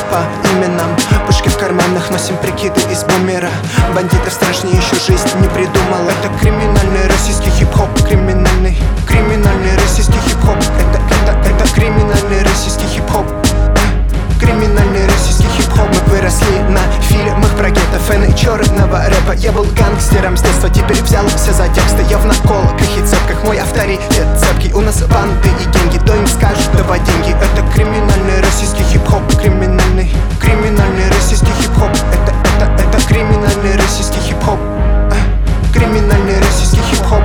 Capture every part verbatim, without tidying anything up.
по именам. Пушки в карманах, носим прикиды из бумера. Бандитов страшнее еще жизнь не придумал. Это криминальный российский хип-хоп. Криминальный, криминальный российский хип-хоп. Это, это, это криминальный российский хип-хоп. Криминальный российский хип-хоп. Мы выросли на фильмах про гетто, фэны черного рэпа. Я был гангстером с детства, теперь взялся за тексты. Я в наколках и цепках, мой авторитет цепкий. У нас банды и деньги, то им скажут, давай деньги. Это криминальный российский хип-хоп. Криминальный, криминальный российский хип-хоп. Это, это, это криминальный российский хип-хоп. Криминальный российский хип-хоп.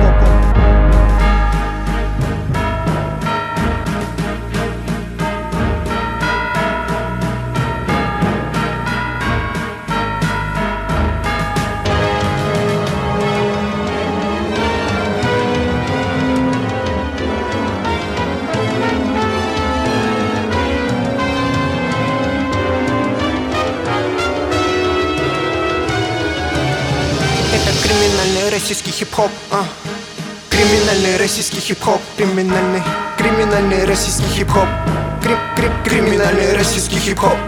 Криминальный российский хип-хоп, а. Криминальный российский хип-хоп. Криминальный, криминальный российский хип-хоп. Крим, крим, криминальный российский хип-хоп.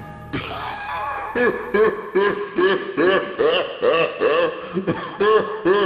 Ha ha ha ha ha ha ha ha ha ha